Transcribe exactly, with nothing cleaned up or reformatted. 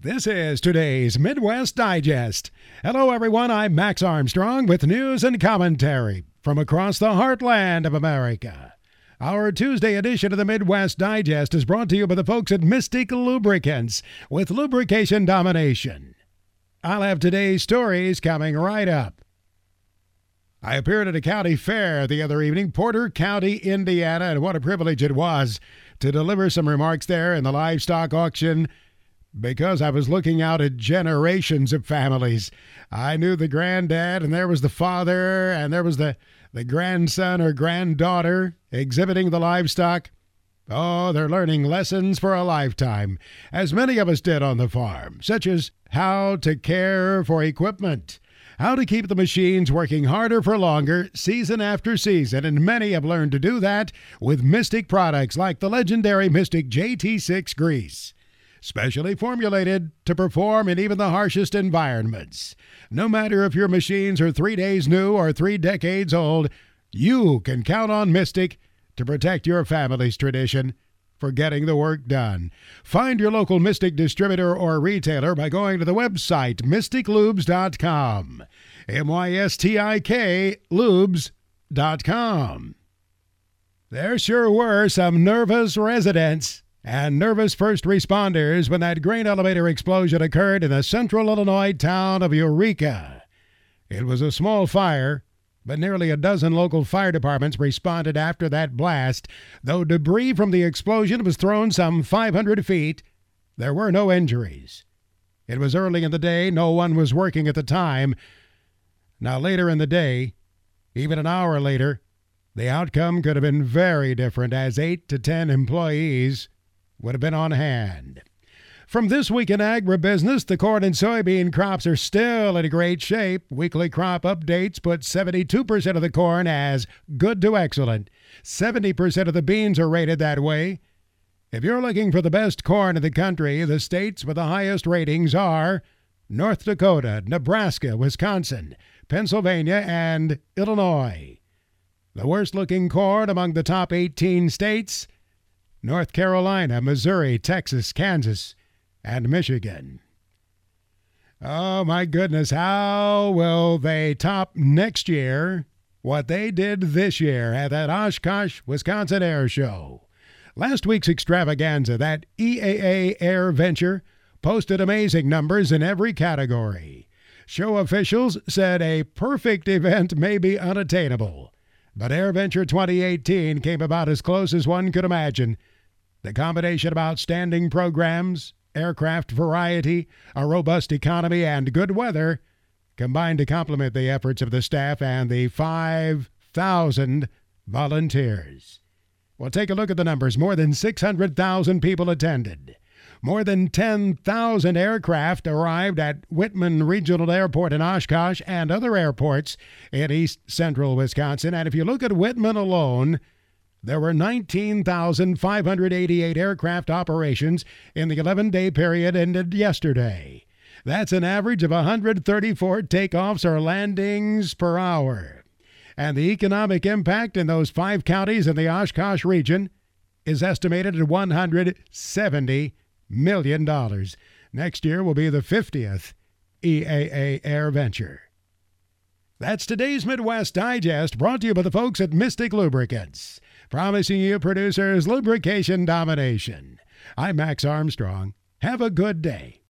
This is today's Midwest Digest. Hello, everyone. I'm Max Armstrong with news and commentary from across the heartland of America. Our Tuesday edition of the Midwest Digest is brought to you by the folks at Mystic Lubricants with lubrication domination. I'll have today's stories coming right up. I appeared at a county fair the other evening, Porter County, Indiana, and what a privilege it was to deliver some remarks there in the livestock auction, because I was looking out at generations of families. I knew the granddad, and there was the father, and there was the, the grandson or granddaughter exhibiting the livestock. Oh, they're learning lessons for a lifetime, as many of us did on the farm, such as how to care for equipment, how to keep the machines working harder for longer, season after season, and many have learned to do that with Mystic products like the legendary Mystic J T six grease. Specially formulated to perform in even the harshest environments. No matter if your machines are three days new or three decades old, you can count on Mystic to protect your family's tradition for getting the work done. Find your local Mystic distributor or retailer by going to the website mystic lubes dot com. M Y S T I K lubes dot com. There sure were some nervous residents and nervous first responders when that grain elevator explosion occurred in the central Illinois town of Eureka. It was a small fire, but nearly a dozen local fire departments responded after that blast. Though debris from the explosion was thrown some five hundred feet, there were no injuries. It was early in the day. No one was working at the time. Now, later in the day, even an hour later, the outcome could have been very different, as eight to ten employees would have been on hand. From This Week in Agribusiness, the corn and soybean crops are still in great shape. Weekly crop updates put seventy-two percent of the corn as good to excellent. seventy percent of the beans are rated that way. If you're looking for the best corn in the country, the states with the highest ratings are North Dakota, Nebraska, Wisconsin, Pennsylvania, and Illinois. The worst-looking corn among the top eighteen states: North Carolina, Missouri, Texas, Kansas, and Michigan. Oh, my goodness, how will they top next year what they did this year at that Oshkosh, Wisconsin Air Show? Last week's extravaganza, that E A A Air Venture, posted amazing numbers in every category. Show officials said a perfect event may be unattainable, but Air Venture twenty eighteen came about as close as one could imagine. The combination of outstanding programs, aircraft variety, a robust economy, and good weather combined to complement the efforts of the staff and the five thousand volunteers. Well, take a look at the numbers. More than six hundred thousand people attended. More than ten thousand aircraft arrived at Whitman Regional Airport in Oshkosh and other airports in east central Wisconsin. And if you look at Whitman alone, there were nineteen thousand five hundred eighty-eight aircraft operations in the eleven-day period ended yesterday. That's an average of one hundred thirty-four takeoffs or landings per hour. And the economic impact in those five counties in the Oshkosh region is estimated at one hundred seventy million dollars. Next year will be the fiftieth E A A Air Venture. That's today's Midwest Digest, brought to you by the folks at Mystic Lubricants, promising you producers lubrication domination. I'm Max Armstrong. Have a good day.